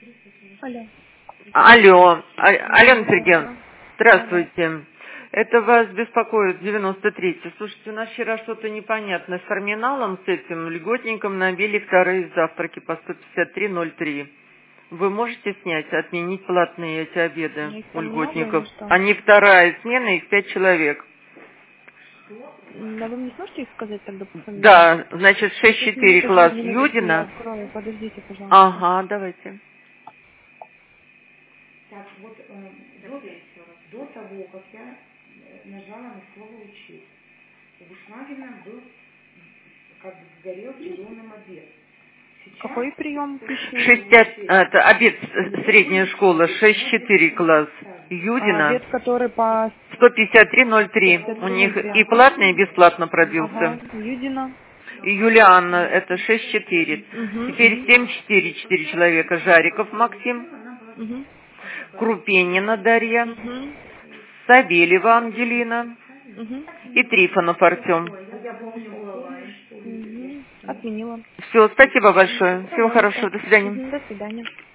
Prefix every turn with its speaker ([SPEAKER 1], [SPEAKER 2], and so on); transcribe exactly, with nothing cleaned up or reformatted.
[SPEAKER 1] Алло.
[SPEAKER 2] Алло, А- Алена Сергеевна,
[SPEAKER 1] Ага.
[SPEAKER 2] здравствуйте. Это вас беспокоит девяносто третий. Слушайте, у нас вчера что-то непонятное с терминалом, с этим льготником набили вторые завтраки по сто пятьдесят три ноль три. Вы можете снять, отменить платные эти обеды
[SPEAKER 1] Ну, их
[SPEAKER 2] у
[SPEAKER 1] там много или
[SPEAKER 2] льготников?
[SPEAKER 1] что?
[SPEAKER 2] Они вторая смена, их пять человек.
[SPEAKER 1] М, Да вы мне сможете их сказать тогда по фамилии?
[SPEAKER 2] Да, значит, шесть
[SPEAKER 1] Сейчас
[SPEAKER 2] четыре
[SPEAKER 1] минуточку,
[SPEAKER 2] класс
[SPEAKER 1] минуточку я
[SPEAKER 2] Юдина.
[SPEAKER 1] открою. Подождите, пожалуйста.
[SPEAKER 2] Ага, давайте.
[SPEAKER 3] Так, вот э, до, до того, как я э, нажала на слово «учить», у Бушнагина был, как бы сгорел приемным обед. Сейчас
[SPEAKER 1] Какой прием пищи?
[SPEAKER 2] Шестьдесят, это обед с- средняя школа, шесть четыре класс
[SPEAKER 1] А,
[SPEAKER 2] Юдина,
[SPEAKER 1] обед, который по
[SPEAKER 2] сто пятьдесят три ноль три. У них
[SPEAKER 1] сто пятьдесят три.
[SPEAKER 2] и платно, и бесплатно пробился.
[SPEAKER 1] Ага, Юдина.
[SPEAKER 2] И Юлианна, это шесть четыре.
[SPEAKER 1] Угу,
[SPEAKER 2] Теперь
[SPEAKER 1] угу,
[SPEAKER 2] семь четыре, четыре человека. Жариков Максим,
[SPEAKER 1] угу,
[SPEAKER 2] Крупенина Дарья,
[SPEAKER 1] угу,
[SPEAKER 2] Савельева Ангелина
[SPEAKER 1] угу,
[SPEAKER 2] и Трифонов Артем.
[SPEAKER 1] угу. Отменила.
[SPEAKER 2] Все, спасибо большое. Всего
[SPEAKER 1] Пожалуйста.
[SPEAKER 2] хорошего, до свидания.
[SPEAKER 1] Угу, до свидания.